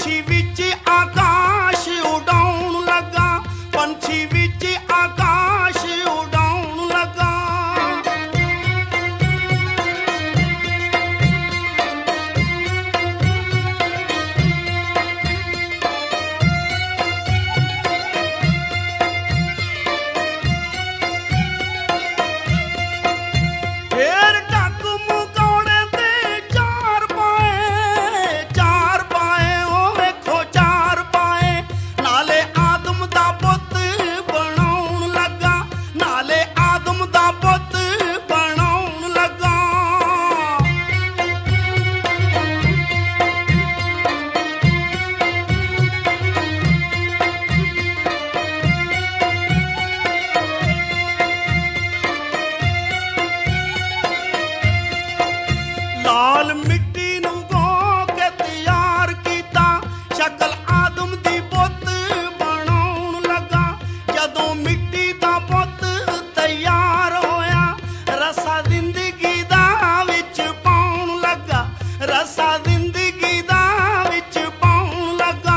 ਪੰਛੀ ਵਿੱਚ ਆਕਾਸ਼ ਉਡਾਉਣ ਲੱਗਾ, ਪੰਛੀ ਵਿੱਚ ਆਕਾਸ਼ ਉਡਾਉਣ ਲੱਗਾ। ਫੇਰ ਢੱਕ ਮੁਕਾਉਣੇ ਤੇ ਚਾਰ ਪਾਏ, ਚਾਰ ਪਾਏ ਉਹ ਵੇਖੋ ਚਾਰ ਪਾਏ। ਨਾਲੇ ਆਦਮ ਦਾ ਪੁੱਤ ਬਣਾਉਣ ਲੱਗਾ, ਨਾਲੇ ਆਦਮ ਦਾ ਪੁੱਤ ਬਣਾਉਣ ਲੱਗਾ। ਲਾਲ ਮਿੱਟੀ ਨੂੰ ਗੋ ਕੇ ਤਿਆਰ ਕੀਤਾ, ਸ਼ਕਲ ਆਦਮ ਦੀ ਪੁੱਤ ਬਣਾਉਣ ਲੱਗਾ। ਜਦੋਂ ਮਿੱਟੀ ਦਾ ਪੁੱਤ ਤਿਆਰ ਹੋਇਆ, ਰਸਾ ਜ਼ਿੰਦਗੀ ਦਾ ਵਿੱਚ ਪਾਉਣ ਲੱਗਾ, ਰਸਾ ਜ਼ਿੰਦਗੀ ਦਾ ਵਿੱਚ ਪਾਉਣ ਲੱਗਾ।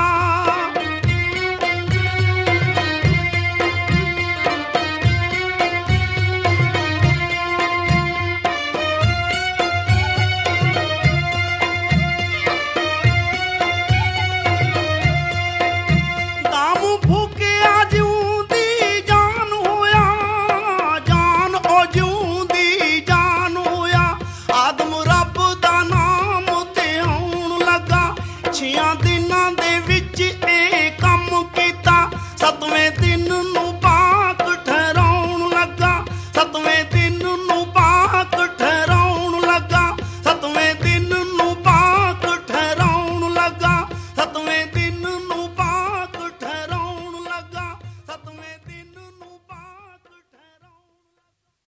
ਦਾਮੂ ਫੂਕਿਆ ਜਿਉਂਦੀ ਜਾਨ ਹੋਇਆ, ਜਾਨ ਉਹ ਜਿਉਂਦੀ ਜਾਨ ਹੋਇਆ। ਆਦਮ ਰੱਬ ਦਾ ਨਾਮ ਧਿਆਉਣ ਲੱਗਾ, 6 ਦਿਨਾਂ ਦੇ ਵਿੱਚ ਇਹ ਕੰਮ ਕੀਤਾ। 7ਵੇਂ ਦਿਨ